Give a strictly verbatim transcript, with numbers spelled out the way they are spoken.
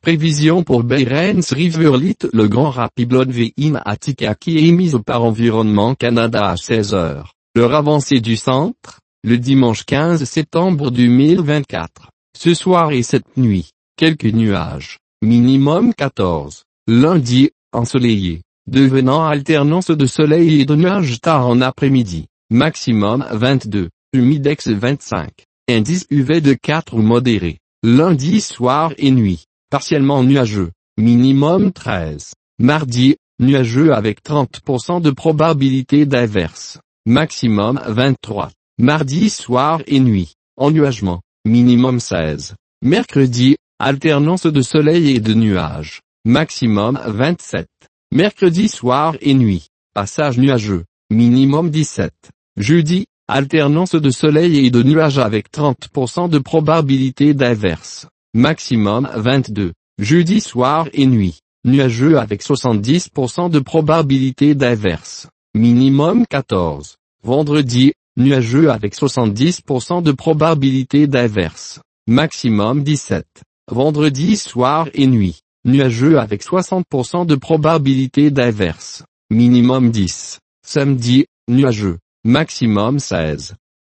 Prévision pour Behrens Riverlit. Le Grand Rapid Veim Attica qui est émise par Environnement Canada à seize heures. L'heure avancée du centre, le dimanche quinze septembre deux mille vingt-quatre. Ce soir et cette nuit, quelques nuages, minimum quatorze. Lundi, ensoleillé, devenant alternance de soleil et de nuages tard en après-midi, maximum vingt-deux, humidex vingt-cinq, indice U V de quatre ou modéré. Lundi soir et nuit, partiellement nuageux, minimum treize. Mardi, nuageux avec trente pour cent de probabilité d'averse, maximum vingt-trois. Mardi soir et nuit, ennuagement, minimum seize. Mercredi, alternance de soleil et de nuages, maximum vingt-sept. Mercredi soir et nuit, passage nuageux, minimum dix-sept. Jeudi, alternance de soleil et de nuages avec trente pour cent de probabilité d'averse, maximum vingt-deux. Jeudi soir et nuit, nuageux avec soixante-dix pour cent de probabilité d'averse, minimum quatorze. Vendredi, nuageux avec soixante-dix pour cent de probabilité d'averse, maximum dix-sept. Vendredi soir et nuit, nuageux avec soixante pour cent de probabilité d'averse, minimum dix. Samedi, nuageux, maximum seize.